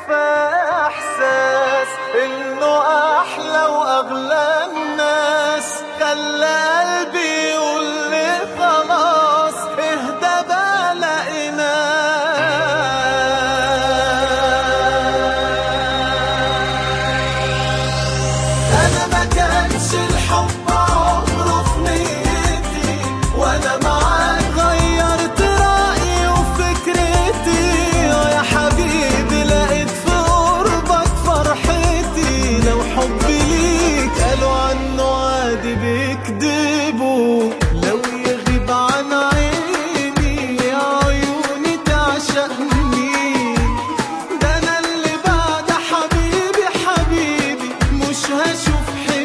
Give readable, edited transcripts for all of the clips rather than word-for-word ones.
كفاية إحساس إنه أحلى وأغلى الناس، خلى قلبي يقول لي خلاص اهدى بلاقيناك. أنا ما كانش الحب عمره في نيتي، وأنا معاك غيرت رأيي وفكرتي. يا حبيبي لقيت في قربك فرحتي، لو حبي ليك قالوا عنه عادي بيكدبوا. لو يغيب عن عيني يا عيوني تعشقني، ده أنا اللي بعد حبيبي حبيبي مش هشوف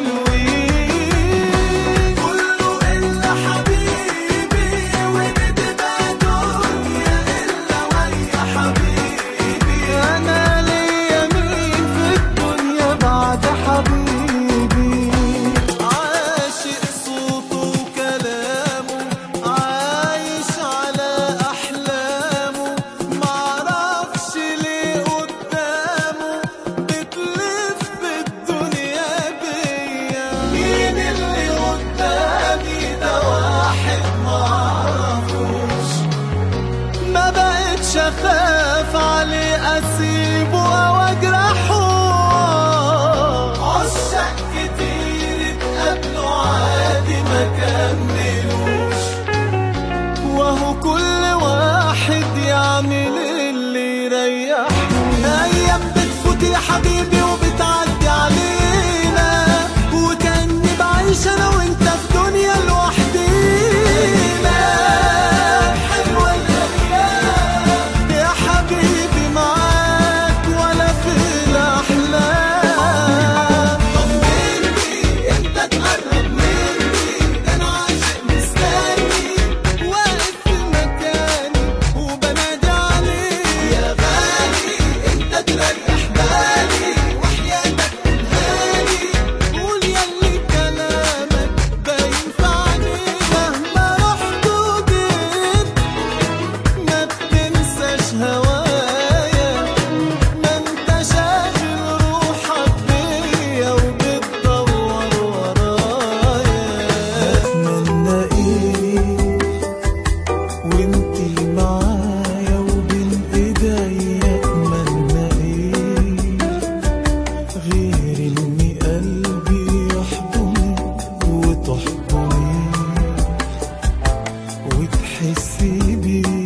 حلوين. كله إلا حبيبي وبتبقى دنيا إلا ويا حبيبي. أنا ليا مين في الدنيا بعد حبيبي؟ عاشق صوته وكلامه، عايش على أحلامه، معرفش ليه قدامه بتلف الدنيا بيا. مين اللي قدامي ده؟ واحد معرفوش، ما بقتش أخاف عليه أسيبه أو أجرحه. عشاق كتير اتقابلوا عادي ما كملوش، وهو كل واحد يعمل اللي يريحه. أيام بتفوت يا حبيبي وبتعدي علينا، وكأني بعيش أنا وأنت في دنيا لوحدينا. حلوة الأيام يا حبيبي معاك ولا في الأحلام. طمني أنت تقرب مني، ده أنا عاشق مستني، واقف في مكاني وبنادي عليك. يا غالي أنت تريح بالي، وحياتك قولهالي، قول ياللي كلامك ده ينفعني. مهما رحت وجيت ما بتنساش هوايا، ما انت شاغل روحك بيا وبتدور ورايا. اتمنى ايه وانتي معايا وبين ايديا؟ اتمنى ايه غير اني قلبي يحضنك وتحضني وتحسي بيه.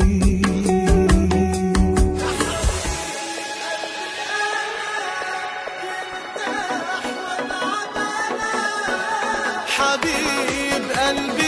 حبيب قلبي